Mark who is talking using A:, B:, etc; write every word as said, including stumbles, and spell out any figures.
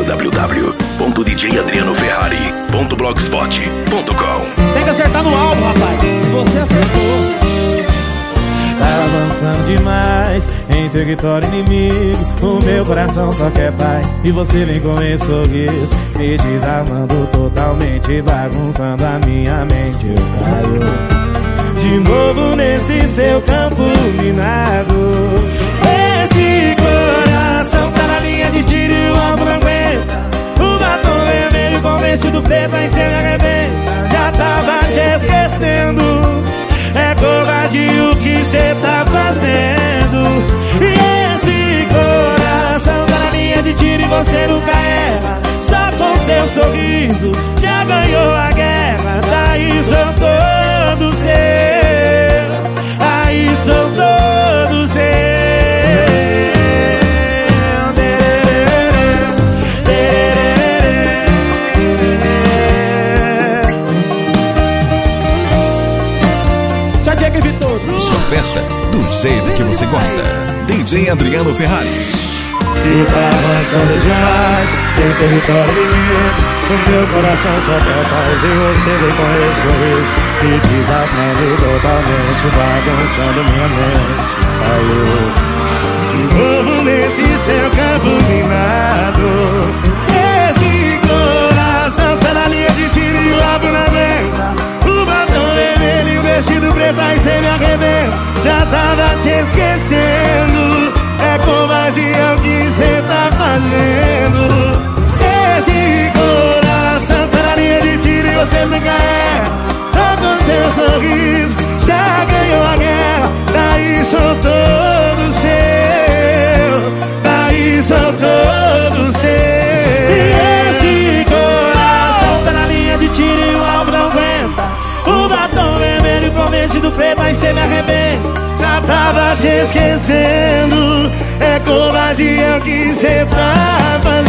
A: w w ponto d j adriano ferrari ponto blogspot ponto com.
B: Tem que acertar no alvo, rapaz. E você acertou.
C: Tá avançando demais em território inimigo. O meu coração só quer paz e você vem com esse sorriso me desarmando totalmente, bagunçando a minha mente. Eu caio de novo nesse seu campo minado. Esse coração tá na linha de tiro e o alvo não aguenta. O batom vermelho com vestido preto aí cê me arrebenta. Já tava te esquecendo. É covardia o que cê tá fazendo. E esse coração tá na linha de tiro e você nunca erra. Só com seu sorriso já ganhou a guerra. Daí sou todo seu. Aí sou todo seu.
D: Sua festa do jeito que você gosta. D J Adriano Ferrari.
C: E tá avançando demais em território inimigo. O meu coração só quer paz e você vem com esse sorriso me desarmando totalmente, bagunçando minha mente. Caiu de novo nesse seu campo minado. Esse coração tá na linha de tiro e o alvo na venta. O batom vermelho e o vestido preto aí cê me arrebenta. Já tava te esquecendo. É covardia o que cê tá fazendo. Esse coração tá na linha de tiro e você nunca erra. Só com seu sorriso já ganhou a guerra. Daí sou todo seu. Daí sou todo seu. E esse coração tá na linha de tiro e o alvo não aguenta. O batom vermelho com vestido preto aí cê me arrebenta. Já tava te esquecendo. É covardia o que cê tá fazendo.